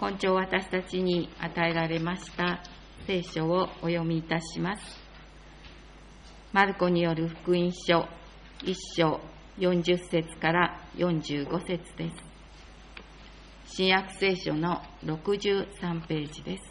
今朝私たちに与えられました聖書をお読みいたします。マルコによる福音書1章40節から45節です。新約聖書の63ページです。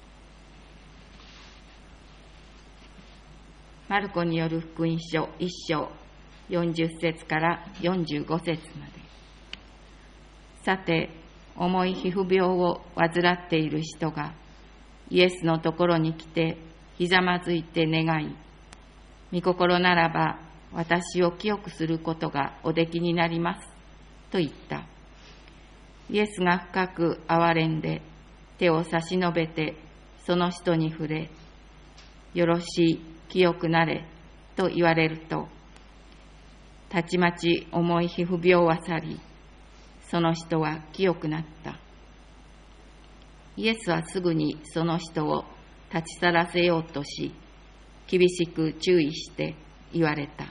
マルコによる福音書1章40節から45節まで。さて、重い皮膚病を患っている人がイエスのところに来てひざまずいて願い、御心ならば私を清くすることがおできになりますと言った。イエスが深く憐れんで手を差し伸べてその人に触れ、よろしい、清くなれと言われると、たちまち重い皮膚病は去り、その人は清くなった。イエスはすぐにその人を立ち去らせようとし、厳しく注意して言われた。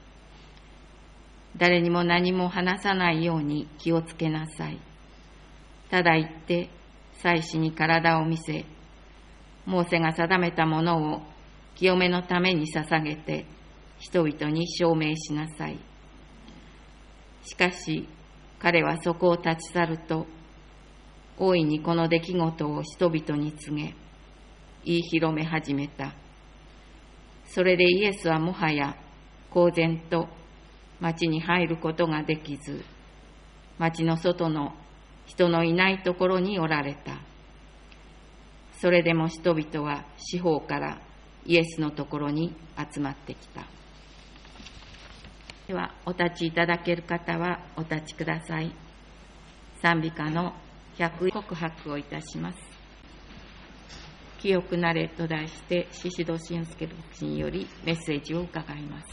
誰にも何も話さないように気をつけなさい。ただ言って祭司に体を見せ、モーセが定めたものを清めのために捧げて人々に証明しなさい。しかし彼はそこを立ち去ると、大いにこの出来事を人々に告げ、言い広め始めた。それでイエスはもはや公然と町に入ることができず、町の外の人のいないところにおられた。それでも人々は四方からイエスのところに集まってきた。では、お立ちいただける方はお立ちください。賛美歌の100告白をいたします。清くなれと題して、宍戸俊介牧師によりメッセージを伺います。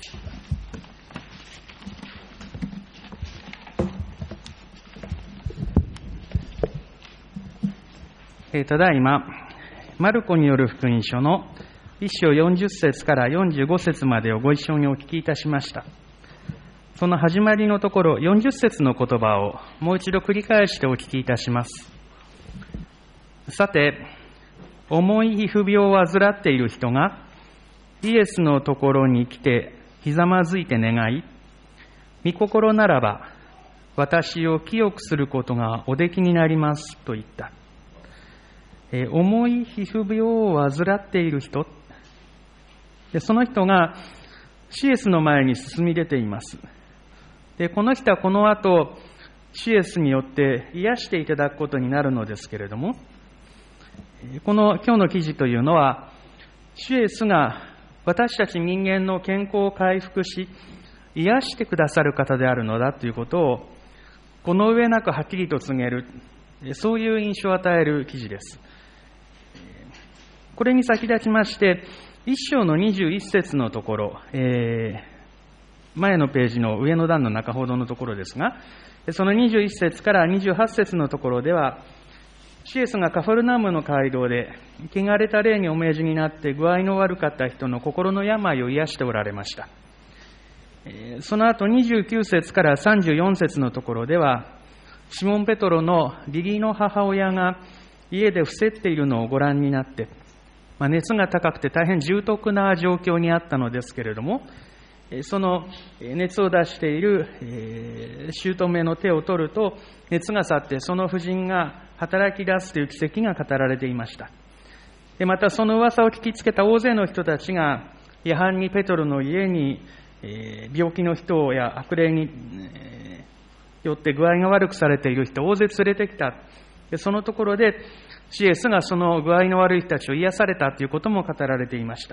ただいま、マルコによる福音書の1章40節から45節までをご一緒にお聞きいたしました。その始まりのところ、40節の言葉をもう一度繰り返してお聞きいたします。さて、重い皮膚病を患っている人がイエスのところに来てひざまずいて願い、御心ならば私を清くすることがおできになりますと言った。重い皮膚病を患っている人で、その人がシエスの前に進み出ています。で、この人はこの後シエスによって癒していただくことになるのですけれども、この今日の記事というのは、シエスが私たち人間の健康を回復し癒してくださる方であるのだということをこの上なくはっきりと告げる、そういう印象を与える記事です。これに先立ちまして1章の21節のところ、前のページの上の段の中ほどのところですが、その21節から28節のところでは、シエスがカファルナウムの街道で汚れた霊にお命じになって具合の悪かった人の心の病を癒しておられました。その後29節から34節のところでは、シモン・ペトロの義理の母親が家で伏せっているのをご覧になって、熱が高くて大変重篤な状況にあったのですけれども、その熱を出している姑の手を取ると熱が去って、その婦人が働き出すという奇跡が語られていました。でまたその噂を聞きつけた大勢の人たちが夜半にペトロの家に病気の人や悪霊によって具合が悪くされている人を大勢連れてきた。でそのところでシエスがその具合の悪い人たちを癒されたということも語られていました。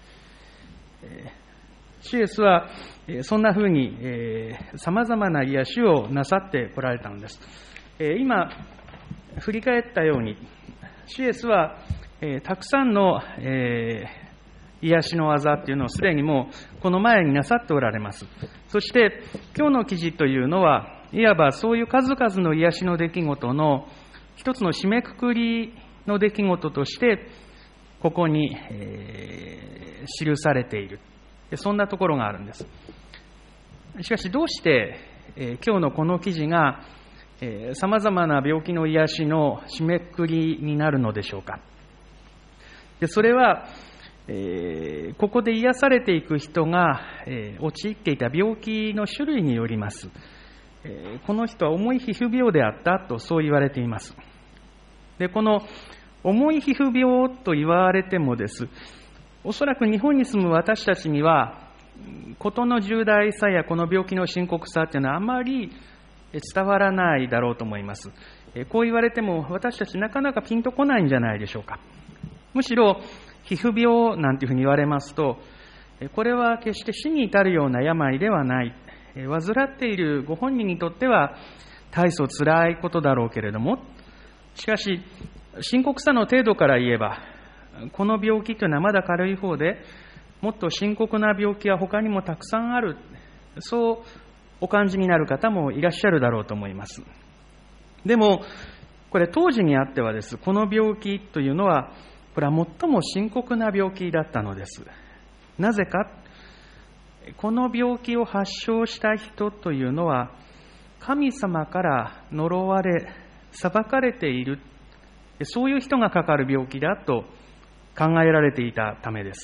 シエスはそんなふうにさまざまな癒しをなさってこられたのです。今振り返ったように、シエスはたくさんの癒しの技というのをすでにもうこの前になさっておられます。そして今日の記事というのは、いわばそういう数々の癒しの出来事の一つの締めくくりの出来事としてここに記されている、そんなところがあるんです。しかしどうして今日のこの記事がさまざまな病気の癒しの締めくくりになるのでしょうか。でそれは、ここで癒されていく人が、陥っていた病気の種類によります。この人は重い皮膚病であったとそう言われています。でこの重い皮膚病と言われてもです、おそらく日本に住む私たちには事の重大さやこの病気の深刻さというのはあまり伝わらないだろうと思います。こう言われても私たちなかなかピンとこないんじゃないでしょうか。むしろ皮膚病なんていうふうに言われますと、これは決して死に至るような病ではない、患っているご本人にとっては大層つらいことだろうけれども、しかし深刻さの程度から言えばこの病気というのはまだ軽い方で、もっと深刻な病気は他にもたくさんある、そうお感じになる方もいらっしゃるだろうと思います。でもこれ当時にあってはです、この病気というのはこれは最も深刻な病気だったのです。なぜか、この病気を発症した人というのは神様から呪われ裁かれている、そういう人がかかる病気だと考えられていたためです。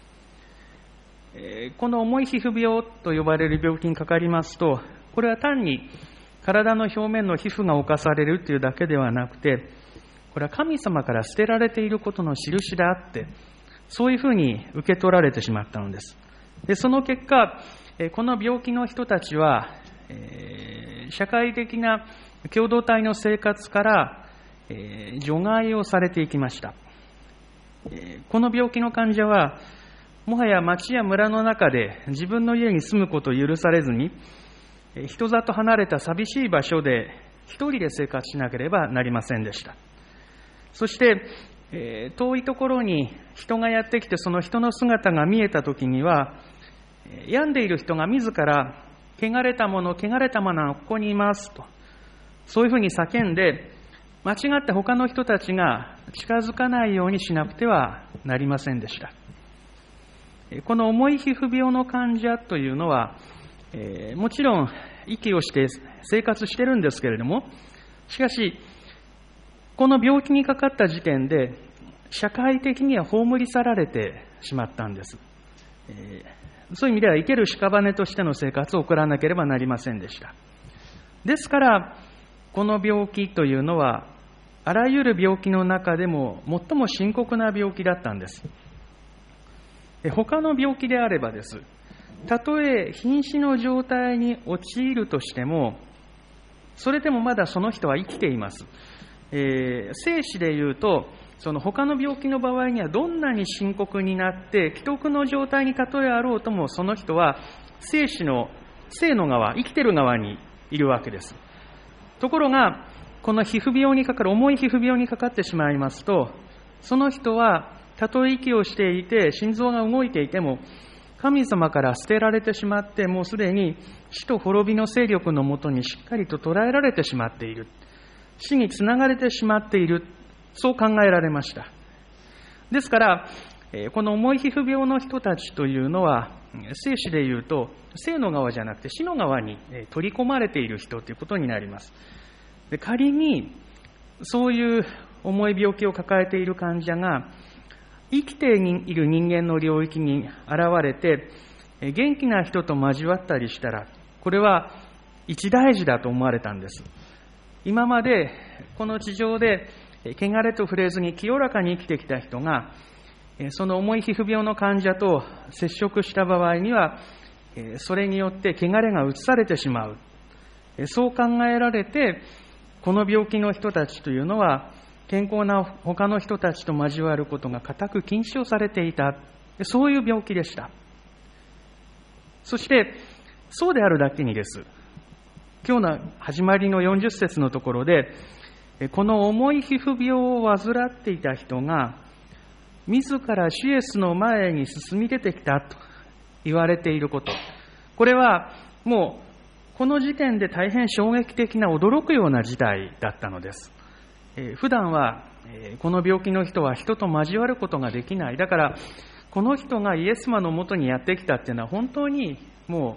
この重い皮膚病と呼ばれる病気にかかりますと、これは単に体の表面の皮膚が侵されるというだけではなくて、これは神様から捨てられていることの印であって、そういうふうに受け取られてしまったのです。でその結果、この病気の人たちは、社会的な共同体の生活から除外をされていきました。この病気の患者はもはや町や村の中で自分の家に住むことを許されずに、人里離れた寂しい場所で一人で生活しなければなりませんでした。そして、遠いところに人がやってきてその人の姿が見えたときには、病んでいる人が自ら汚れたものはここにいますと、そういうふうに叫んで、間違って他の人たちが近づかないようにしなくてはなりませんでした。この重い皮膚病の患者というのは、もちろん息をして生活してるんですけれども、しかしこの病気にかかった時点で社会的には葬り去られてしまったんです。そういう意味では生ける屍としての生活を送らなければなりませんでした。ですからこの病気というのはあらゆる病気の中でも最も深刻な病気だったんです。他の病気であればです、たとえ瀕死の状態に陥るとしても、それでもまだその人は生きています。生死でいうと、その他の病気の場合にはどんなに深刻になって危篤の状態にたとえあろうとも、その人は生の側、生きてる側にいるわけです。ところがこの皮膚病にかかる、重い皮膚病にかかってしまいますと、その人はたとえ息をしていて心臓が動いていても神様から捨てられてしまって、もうすでに死と滅びの勢力のもとにしっかりと捉えられてしまっている、死につながれてしまっている、そう考えられました。ですからこの重い皮膚病の人たちというのは、生死でいうと生の側じゃなくて死の側に取り込まれている人ということになります。で仮にそういう重い病気を抱えている患者が生きている人間の領域に現れて元気な人と交わったりしたら、これは一大事だと思われたんです。今までこの地上で汚れと触れずに清らかに生きてきた人が、その重い皮膚病の患者と接触した場合には、それによって汚れが移されてしまう、そう考えられて、この病気の人たちというのは健康な他の人たちと交わることが固く禁止をされていた、そういう病気でした。そしてそうであるだけにです、今日の始まりの40節のところで、この重い皮膚病を患っていた人が自ら主イエスの前に進み出てきたと言われていること、これはもうこの時点で大変衝撃的な驚くような事態だったのです。普段はこの病気の人は人と交わることができない。だからこの人がイエス様のもとにやってきたっていうのは本当にも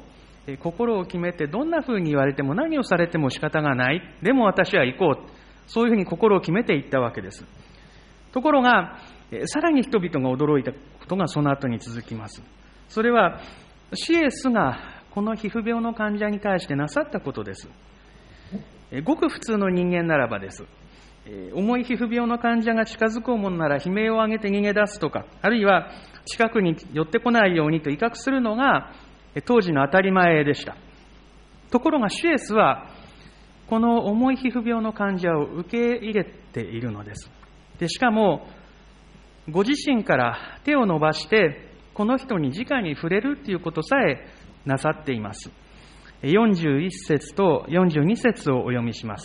心を決めて、どんな風に言われても何をされても仕方がない。でも私は行こう。そういうふうに心を決めていったわけです。ところが、さらに人々が驚いたことがその後に続きます。それは、主イエスがこの皮膚病の患者に対してなさったことです。ごく普通の人間ならばです。重い皮膚病の患者が近づこうものなら悲鳴を上げて逃げ出すとか、あるいは近くに寄ってこないようにと威嚇するのが当時の当たり前でした。ところが主イエスはこの重い皮膚病の患者を受け入れているのです。で、しかもご自身から手を伸ばしてこの人に直に触れるということさえなさっています。41節と42節をお読みします。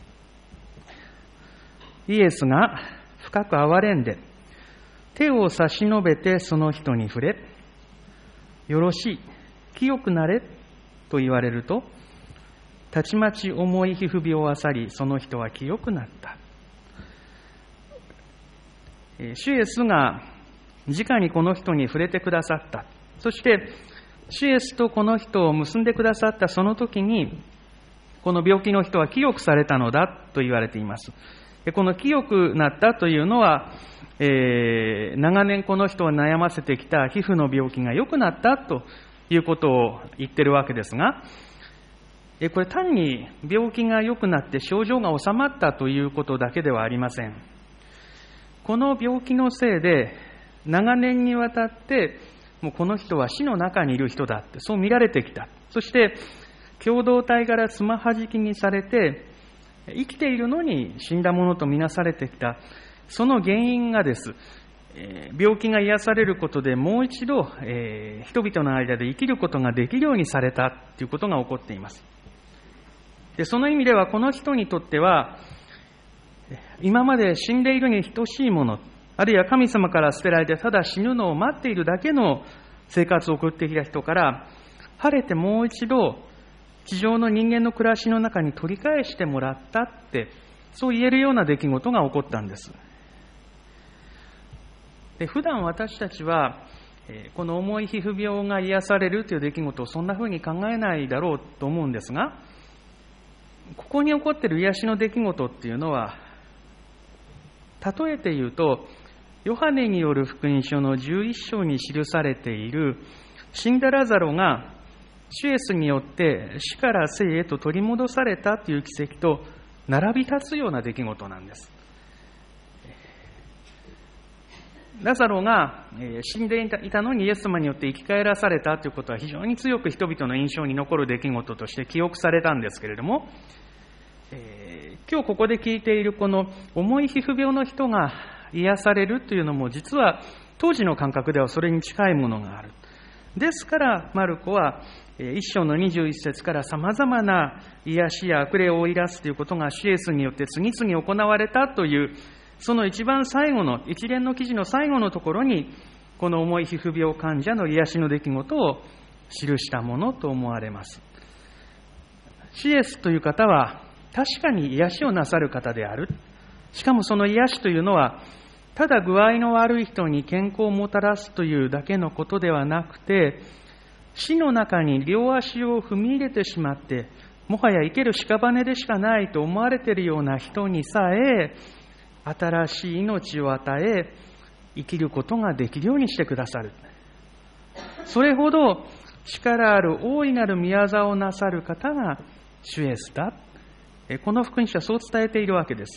イエスが深く憐れんで手を差し伸べてその人に触れ、よろしい、清くなれと言われると、たちまち重い皮膚病をあさり、その人は清くなった。主イエスが直にこの人に触れてくださった。そして主イエスとこの人を結んでくださったその時に、この病気の人は清くされたのだと言われています。この清くなったというのは、長年この人を悩ませてきた皮膚の病気が良くなったということを言っているわけですが、これ単に病気が良くなって症状が治まったということだけではありません。この病気のせいで長年にわたってもうこの人は死の中にいる人だってそう見られてきた。そして共同体からつまはじきにされて生きているのに死んだものとみなされてきた。その原因がです、病気が癒されることでもう一度、人々の間で生きることができるようにされたということが起こっています。で、その意味ではこの人にとっては今まで死んでいるに等しいもの、あるいは神様から捨てられてただ死ぬのを待っているだけの生活を送ってきた人から晴れてもう一度地上の人間の暮らしの中に取り返してもらったって、そう言えるような出来事が起こったんです。で、普段私たちはこの重い皮膚病が癒されるという出来事をそんな風に考えないだろうと思うんですが、ここに起こっている癒しの出来事っていうのは、例えて言うとヨハネによる福音書の11章に記されている死んだラザロが主イエスによって死から生へと取り戻されたという奇跡と並び立つような出来事なんです。ラザロが死んでいたのにイエス様によって生き返らされたということは非常に強く人々の印象に残る出来事として記憶されたんですけれども、今日ここで聞いているこの重い皮膚病の人が癒されるというのも実は当時の感覚ではそれに近いものがある。ですからマルコは1章の21節から様々な癒しや悪霊を追い出すということが主イエスによって次々行われたという、その一番最後の一連の記事の最後のところにこの重い皮膚病患者の癒しの出来事を記したものと思われます。主イエスという方は確かに癒しをなさる方である。しかもその癒しというのはただ具合の悪い人に健康をもたらすというだけのことではなくて、死の中に両足を踏み入れてしまってもはや生ける屍でしかないと思われているような人にさえ新しい命を与え生きることができるようにしてくださる。それほど力ある大いなる御業をなさる方が主イエスだ。この福音書はそう伝えているわけです。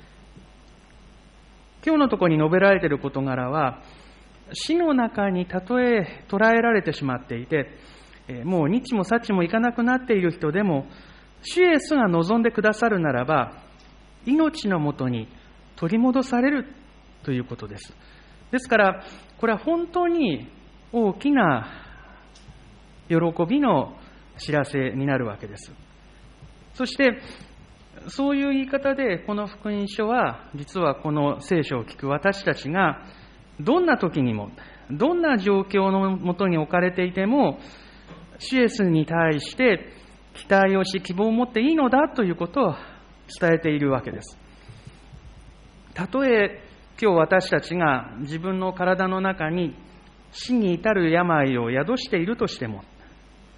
今日のところに述べられている事柄は、死の中にたとえ捉えられてしまっていて、もう日もさちもいかなくなっている人でも、主イエスが望んでくださるならば、命のもとに取り戻されるということです。ですから、これは本当に大きな喜びの知らせになるわけです。そして、そういう言い方でこの福音書は実はこの聖書を聞く私たちがどんな時にもどんな状況のもとに置かれていても主イエスに対して期待をし希望を持っていいのだということを伝えているわけです。たとえ今日私たちが自分の体の中に死に至る病を宿しているとしても、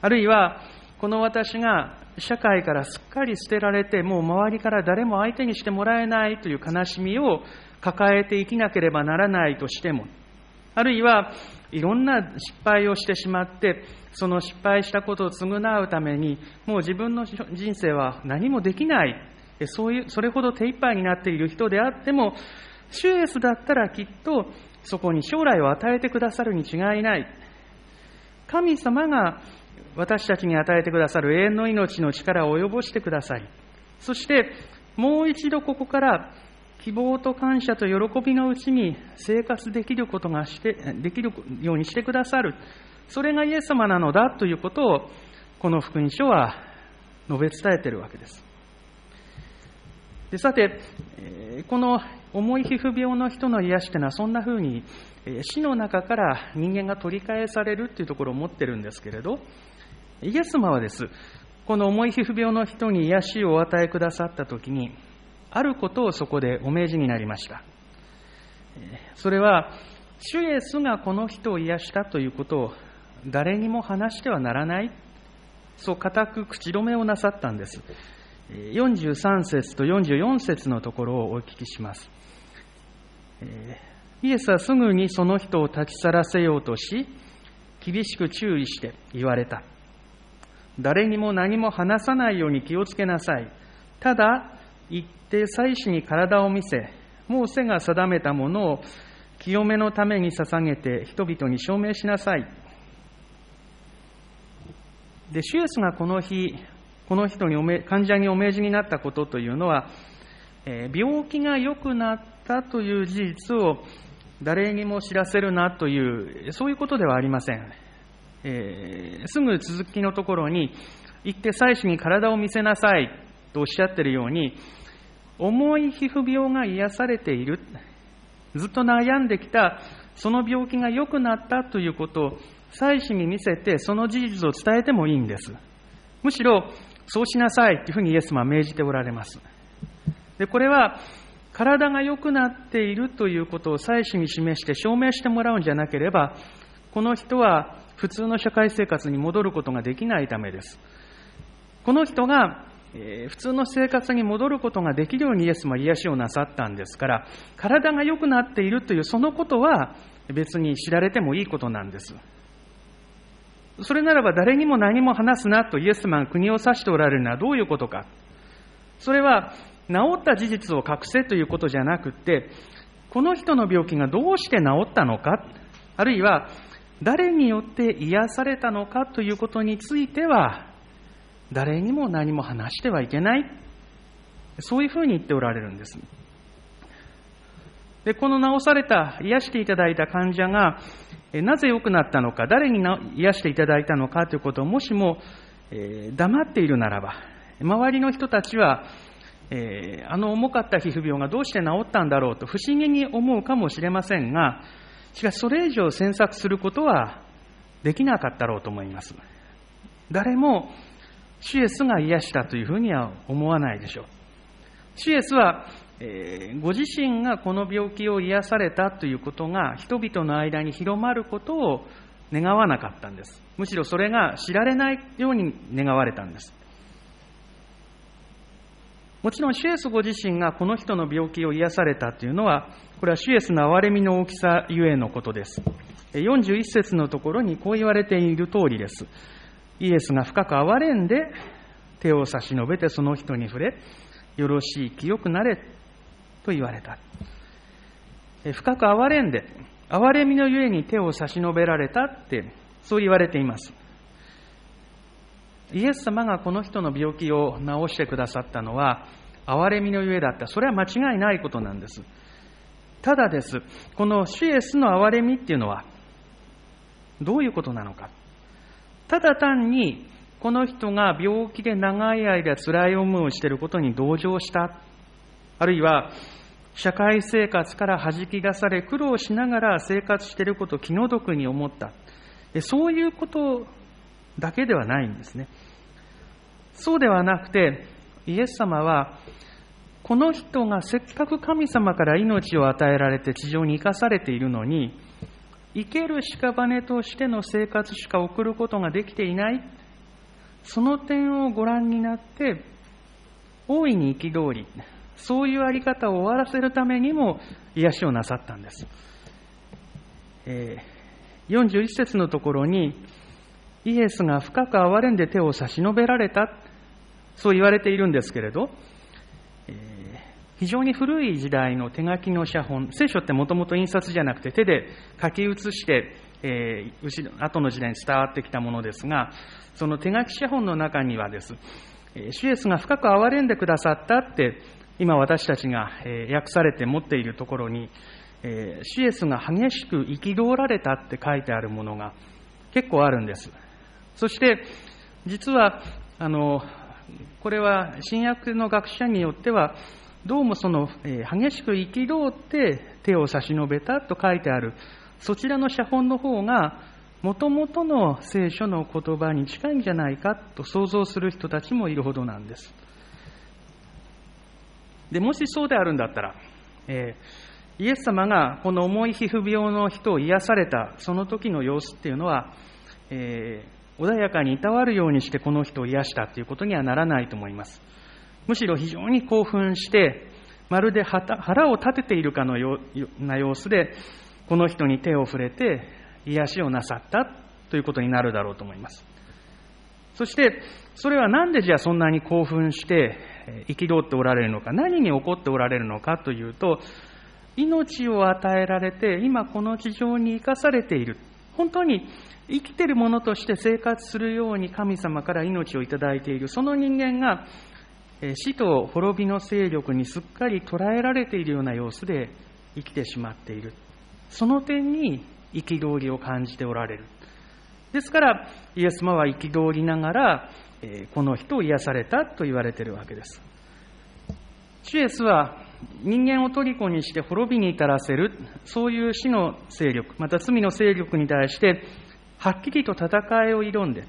あるいはこの私が社会からすっかり捨てられて、もう周りから誰も相手にしてもらえないという悲しみを抱えて生きなければならないとしても、あるいはいろんな失敗をしてしまって、その失敗したことを償うためにもう自分の人生は何もできない、それほど手一杯になっている人であっても、主イエスだったらきっとそこに将来を与えてくださるに違いない。神様が私たちに与えてくださる永遠の命の力を及ぼしてくださり、そしてもう一度ここから希望と感謝と喜びのうちに生活できるようにしてくださる。それがイエス様なのだということを、この福音書は述べ伝えているわけです。で、さて、この重い皮膚病の人の癒しというのはそんな風に死の中から人間が取り返されるというところを持っているんですけれど、イエス様はです、この重い皮膚病の人に癒しをお与えくださったときに、あることをそこでお命じになりました。それは、主イエスがこの人を癒したということを誰にも話してはならない、そう固く口止めをなさったんです。43節と44節のところをお聞きします。イエスはすぐにその人を立ち去らせようとし、厳しく注意して言われた。誰にも何も話さないように気をつけなさい。ただ、行って祭司に体を見せ、モーセが定めたものを清めのために捧げて人々に証明しなさい。で、主イエスがこの日、この人に患者にお命じになったことというのは、病気が良くなったという事実を誰にも知らせるなという、そういうことではありません。すぐ続きのところに、行って祭司に体を見せなさいとおっしゃっているように、重い皮膚病が癒されている、ずっと悩んできたその病気が良くなったということを祭司に見せて、その事実を伝えてもいいんです。むしろそうしなさいというふうにイエス様は命じておられます。で、これは体が良くなっているということを祭司に示して証明してもらうんじゃなければ、この人は普通の社会生活に戻ることができないためです。この人が普通の生活に戻ることができるようにイエス様は癒しをなさったんですから、体が良くなっているというそのことは別に知られてもいいことなんです。それならば誰にも何も話すなとイエス様が国を指しておられるのはどういうことか。それは治った事実を隠せということじゃなくて、この人の病気がどうして治ったのか、あるいは誰によって癒されたのかということについては誰にも何も話してはいけない、そういうふうに言っておられるんです。で、この治された、癒していただいた患者がなぜ良くなったのか、誰に癒していただいたのかということをもしも黙っているならば、周りの人たちは重かった皮膚病がどうして治ったんだろうと不思議に思うかもしれませんが、しかしそれ以上詮索することはできなかったろうと思います。誰も主イエスが癒したというふうには思わないでしょう。主イエスは、ご自身がこの病気を癒されたということが人々の間に広まることを願わなかったんです。むしろそれが知られないように願われたんです。もちろん主イエスご自身がこの人の病気を癒されたというのは、これは主イエスの憐れみの大きさゆえのことです。41節のところにこう言われている通りです。イエスが深く憐れんで手を差し伸べてその人に触れ、よろしい清くなれと言われた。深く憐れんで、憐れみのゆえに手を差し伸べられたって、そう言われています。イエス様がこの人の病気を治してくださったのは憐れみのゆえだった。それは間違いないことなんです。ただです、この主イエスの憐れみっていうのはどういうことなのか。ただ単にこの人が病気で長い間辛い思いをしていることに同情した、あるいは社会生活から弾き出され苦労しながら生活していることを気の毒に思った、そういうことだけではないんですね。そうではなくて、イエス様はこの人がせっかく神様から命を与えられて地上に生かされているのに、生ける屍としての生活しか送ることができていない、 その点をご覧になって、大いに憤り、そういうあり方を終わらせるためにも癒しをなさったんです。41節のところに、イエスが深く憐れんで手を差し伸べられた、そう言われているんですけれど、非常に古い時代の手書きの写本、聖書ってもともと印刷じゃなくて手で書き写して、後の時代に伝わってきたものですが、その手書き写本の中にはです、主イエスが深く憐れんでくださったって、今私たちが訳されて持っているところに、主イエスが激しく憤られたって書いてあるものが結構あるんです。そして実はこれは新約の学者によってはどうもその激しく憤って手を差し伸べたと書いてあるそちらの写本の方がもともとの聖書の言葉に近いんじゃないかと想像する人たちもいるほどなんです。でもしそうであるんだったら、イエス様がこの重い皮膚病の人を癒されたその時の様子っていうのは、穏やかにいたわるようにしてこの人を癒したということにはならないと思います。むしろ非常に興奮してまるで腹を立てているかのような様子でこの人に手を触れて癒しをなさったということになるだろうと思います。そしてそれはなんでじゃあそんなに興奮して憤っておられるのか、何に怒っておられるのかというと、命を与えられて今この地上に生かされている、本当に生きているものとして生活するように神様から命をいただいているその人間が死と滅びの勢力にすっかり捉えられているような様子で生きてしまっている、その点に憤りを感じておられる。ですからイエス様は憤りながらこの人を癒されたと言われているわけです。主イエスは人間を虜にして滅びに至らせる、そういう死の勢力、また罪の勢力に対してはっきりと戦いを挑んで、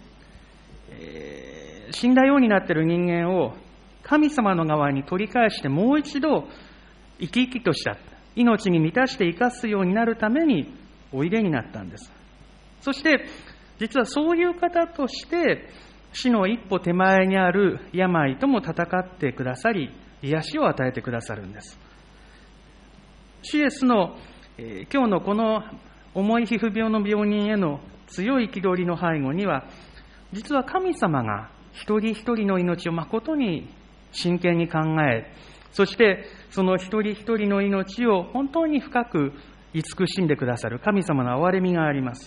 死んだようになっている人間を神様の側に取り返してもう一度生き生きとした命に満たして生かすようになるためにおいでになったんです。そして実はそういう方として死の一歩手前にある病とも戦ってくださり、癒しを与えてくださるんです。主イエスの、今日のこの重い皮膚病の病人への強い憤りの背後には、実は神様が一人一人の命を誠に真剣に考え、そしてその一人一人の命を本当に深く慈しんでくださる神様の憐れみがあります。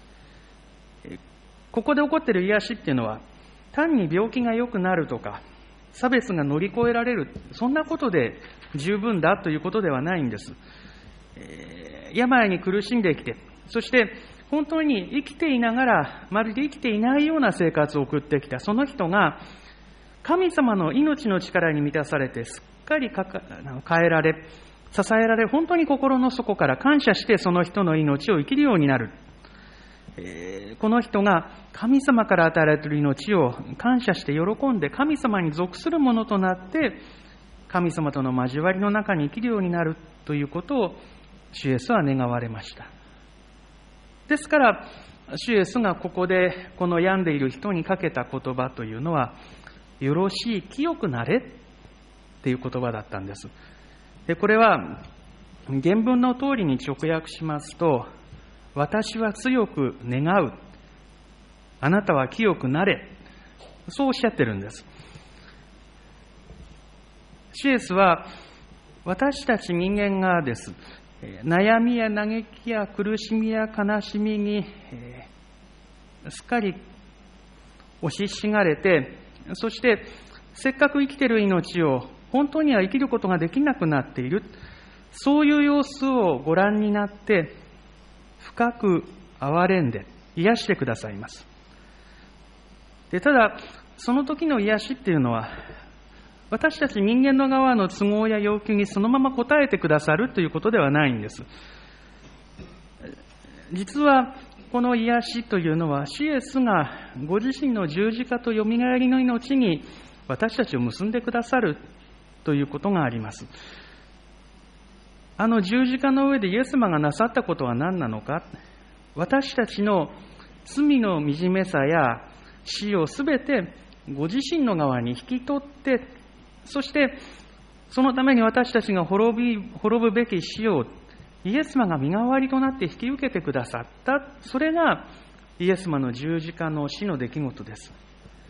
ここで起こっている癒しっていうのは、単に病気が良くなるとか差別が乗り越えられる、そんなことで十分だということではないんです。病に苦しんできて、そして本当に生きていながらまるで生きていないような生活を送ってきたその人が神様の命の力に満たされてすっかり変えられ、支えられ、本当に心の底から感謝してその人の命を生きるようになる。この人が神様から与えられている命を感謝して喜んで神様に属するものとなって神様との交わりの中に生きるようになるということを主イエスは願われました。ですから主イエスがここでこの病んでいる人にかけた言葉というのは、よろしい、清くなれっていう言葉だったんです。これは原文の通りに直訳しますと、私は強く願う、あなたは清くなれ、そうおっしゃってるんです。主イエスは私たち人間がです、悩みや嘆きや苦しみや悲しみにすっかり押ししがれて、そしてせっかく生きている命を本当には生きることができなくなっている、そういう様子をご覧になって深く憐れんで癒してくださいます。で、ただその時の癒しっていうのは、私たち人間の側の都合や要求にそのまま応えてくださるということではないんです。実はこの癒しというのは、主イエスがご自身の十字架とよみがえりの命に私たちを結んでくださるということがあります。あの十字架の上でイエス様がなさったことは何なのか。私たちの罪の惨めさや死をすべてご自身の側に引き取って、そしてそのために私たちが滅ぶべき死をイエス様が身代わりとなって引き受けてくださった。それがイエス様の十字架の死の出来事です。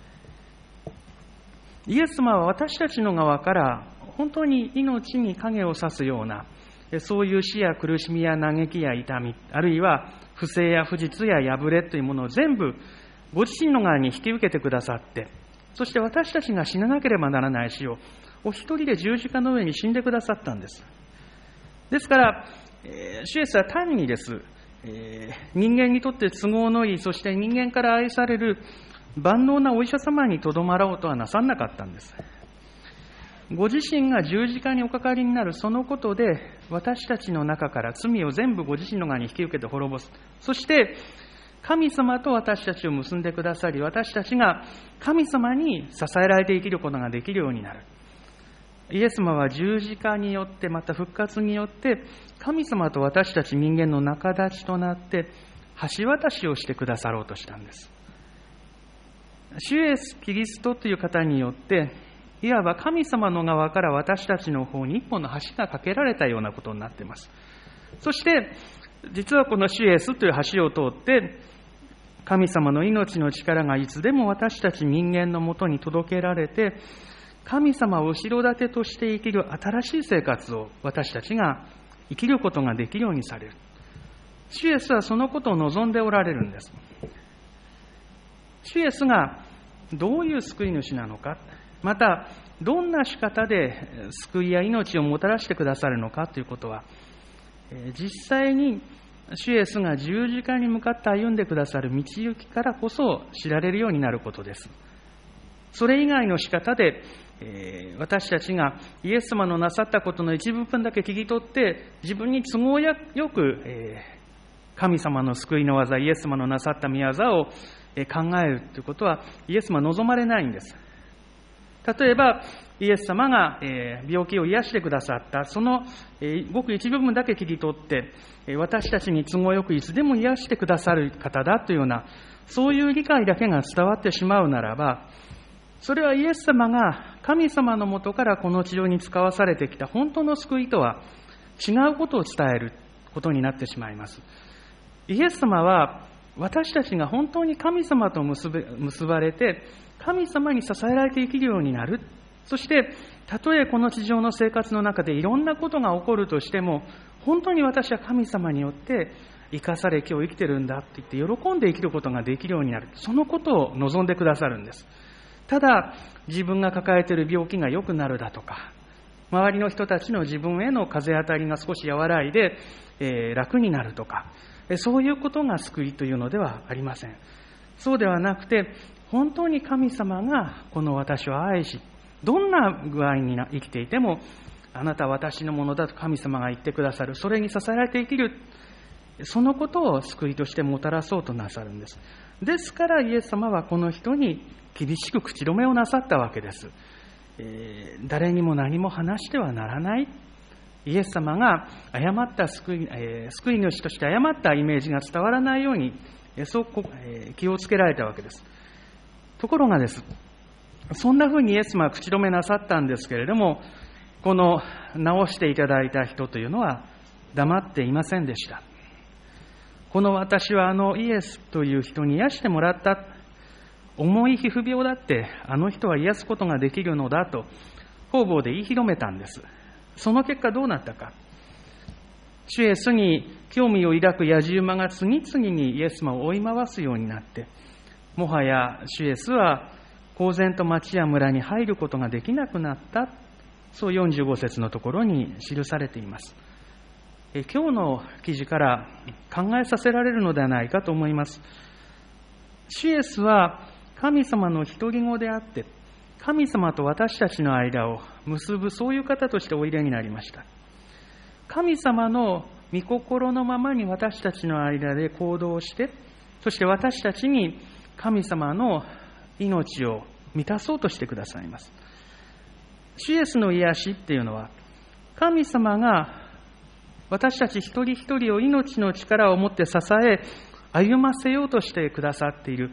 イエス様は私たちの側から本当に命に影を差すような、そういう死や苦しみや嘆きや痛み、あるいは不正や不実や破れというものを全部ご自身の側に引き受けてくださって、そして私たちが死ななければならない死をお一人で十字架の上に死んでくださったんです。ですから、主イエスは単にです、人間にとって都合のいい、そして人間から愛される万能なお医者様にとどまろうとはなさなかったんです。ご自身が十字架におかかりになるそのことで、私たちの中から罪を全部ご自身の側に引き受けて滅ぼす。そして神様と私たちを結んでくださり、私たちが神様に支えられて生きることができるようになる。イエス様は十字架によって、また復活によって、神様と私たち人間の仲立ちとなって橋渡しをしてくださろうとしたんです。主イエスキリストという方によって、いわば神様の側から私たちの方に一本の橋が架けられたようなことになっています。そして実はこの主イエスという橋を通って、神様の命の力がいつでも私たち人間のもとに届けられて、神様を後ろ盾として生きる新しい生活を私たちが生きることができるようにされる。主イエスはそのことを望んでおられるんです。主イエスがどういう救い主なのか、またどんな仕方で救いや命をもたらしてくださるのかということは、実際に主イエスが十字架に向かって歩んでくださる道行きからこそ知られるようになることです。それ以外の仕方で、私たちがイエス様のなさったことの一部分だけ聞き取って自分に都合よく、神様の救いの技、イエス様のなさった御業を考えるということはイエス様は望まれないんです。例えばイエス様が病気を癒してくださったそのごく一部分だけ切り取って私たちに都合よくいつでも癒してくださる方だというようなそういう理解だけが伝わってしまうならば、それはイエス様が神様のもとからこの地上に使わされてきた本当の救いとは違うことを伝えることになってしまいます。イエス様は私たちが本当に神様と結ばれて神様に支えられて生きるようになる。そしてたとえこの地上の生活の中でいろんなことが起こるとしても、本当に私は神様によって生かされ今日生きてるんだって言って喜んで生きることができるようになる。そのことを望んでくださるんです。ただ自分が抱えている病気が良くなるだとか、周りの人たちの自分への風当たりが少し和らいで、楽になるとか、そういうことが救いというのではありません。そうではなくて、本当に神様がこの私を愛し、どんな具合に生きていてもあなたは私のものだと神様が言ってくださる。それに支えられて生きる。そのことを救いとしてもたらそうとなさるんです。ですからイエス様はこの人に厳しく口止めをなさったわけです。誰にも何も話してはならない。イエス様が誤った救い主として誤ったイメージが伝わらないように、そう気をつけられたわけです。ところがです、そんなふうにイエス様は口止めなさったんですけれども、この治していただいた人というのは黙っていませんでした。この私はイエスという人に癒してもらった。重い皮膚病だってあの人は癒すことができるのだと方々で言い広めたんです。その結果どうなったか。主イエスに興味を抱く野じ馬が次々にイエス様を追い回すようになって、もはや主イエスは公然と町や村に入ることができなくなった。そう45節のところに記されています。今日の記事から考えさせられるのではないかと思います。主イエスは神様の独り子であって、神様と私たちの間を結ぶそういう方としておいでになりました。神様の御心のままに私たちの間で行動して、そして私たちに神様の命を満たそうとしてくださいます。主イエスの癒しっていうのは、神様が私たち一人一人を命の力を持って支え、歩ませようとしてくださっている、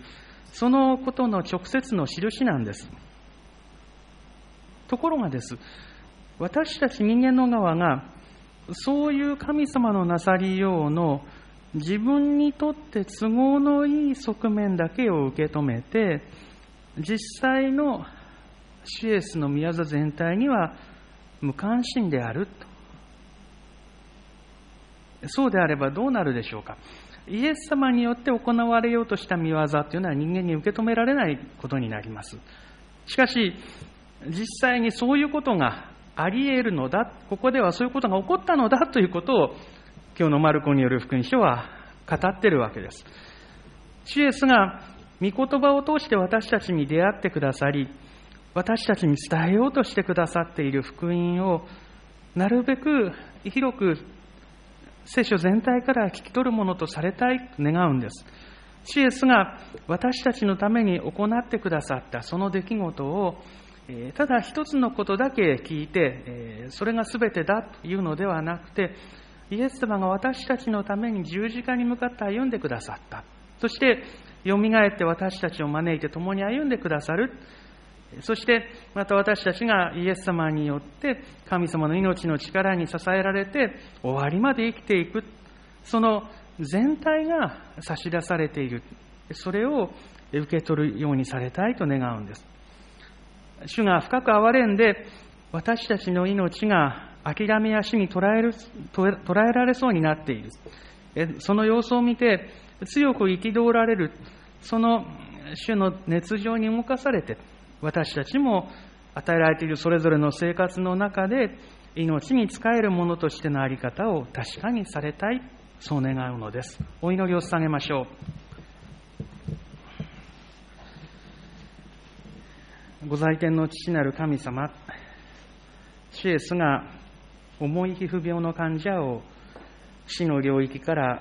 そのことの直接の印なんです。ところがです、私たち人間の側がそういう神様のなさりようの自分にとって都合のいい側面だけを受け止めて、実際の主イエスの御業全体には無関心であると。そうであればどうなるでしょうか。イエス様によって行われようとした御業というのは人間に受け止められないことになります。しかし、実際にそういうことがあり得るのだ、ここではそういうことが起こったのだということを、今日のマルコによる福音書は語っているわけです。主イエスが御言葉を通して私たちに出会ってくださり、私たちに伝えようとしてくださっている福音をなるべく広く聖書全体から聞き取るものとされたいと願うんです。主イエスが私たちのために行ってくださったその出来事をただ一つのことだけ聞いてそれが全てだというのではなくて、イエス様が私たちのために十字架に向かって歩んでくださった。そしてよみがえって私たちを招いて共に歩んでくださる。そしてまた私たちがイエス様によって神様の命の力に支えられて終わりまで生きていく、その全体が差し出されている。それを受け取るようにされたいと願うんです。主が深く憐れんで私たちの命が諦めや死に捉えられそうになっている。その様子を見て強く憤られる。その主の熱情に動かされて、私たちも与えられているそれぞれの生活の中で命に仕えるものとしての在り方を確かにされたい、そう願うのです。お祈りを捧げましょう。ご在天の父なる神様、主イエスが重い皮膚病の患者を死の領域から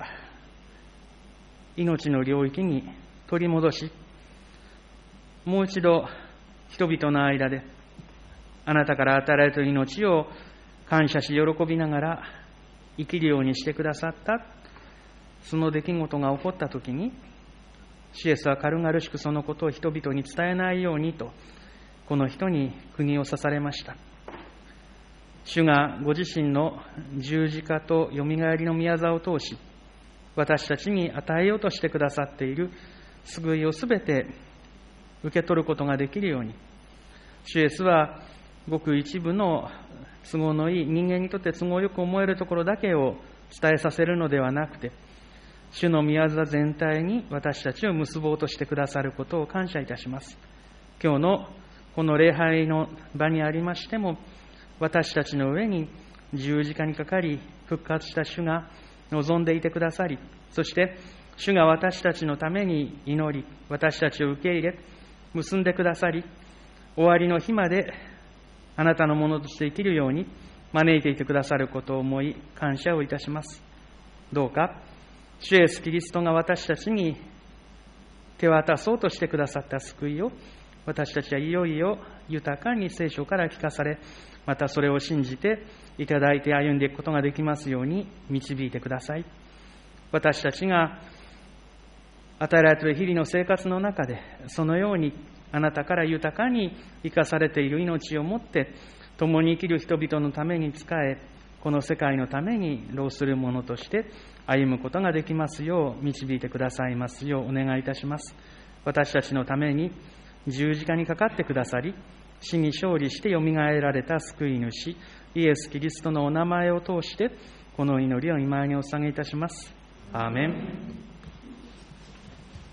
命の領域に取り戻し、もう一度人々の間であなたから与えられた命を感謝し喜びながら生きるようにしてくださった。その出来事が起こったときに、主イエスは軽々しくそのことを人々に伝えないようにと、この人に釘を刺されました。主がご自身の十字架とよみがえりの御業を通し、私たちに与えようとしてくださっている救いをすべて受け取ることができるように、主イエスはごく一部の都合のいい、人間にとって都合よく思えるところだけを伝えさせるのではなくて、主の御業全体に私たちを結ぼうとしてくださることを感謝いたします。今日のこの礼拝の場にありましても、私たちの上に十字架にかかり復活した主が望んでいてくださり、そして主が私たちのために祈り、私たちを受け入れ結んでくださり、終わりの日まであなたのものとして生きるように招いていてくださることを思い感謝をいたします。どうか主イエスキリストが私たちに手渡そうとしてくださった救いを、私たちはいよいよ豊かに聖書から聞かされ、またそれを信じていただいて歩んでいくことができますように導いてください。私たちが与えられている日々の生活の中で、そのようにあなたから豊かに生かされている命をもって共に生きる人々のために仕え、この世界のために労する者として歩むことができますよう導いてくださいますようお願いいたします。私たちのために十字架にかかってくださり、死に勝利してよみがえられた救い主イエス・キリストのお名前を通してこの祈りを御前にお捧げいたします。アーメン。